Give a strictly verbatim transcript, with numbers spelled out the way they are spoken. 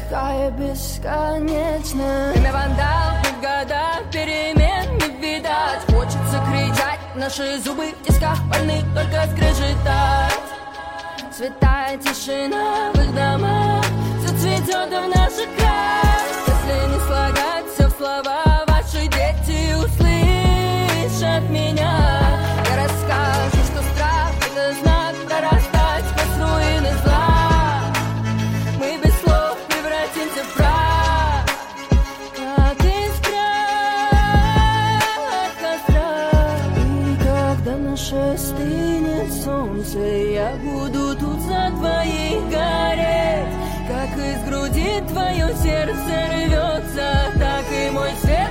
такая бесконечная. Время вандал, и в годах перемен не видать. Хочется кричать, наши зубы в тисках больны, только скрежетать. Святая тишина в их домах, все цветет в наших краях. Если не слагать все в слова, ваши дети услышат меня. Я расскажу, что страх — это знак прорастать сквозь руины зла. Мы без слов превратимся в прах, как искра от костра. И когда наше стынет солнце, я буду тут за твоих гореть. Как из груди твое сердце рвется, так и мой свет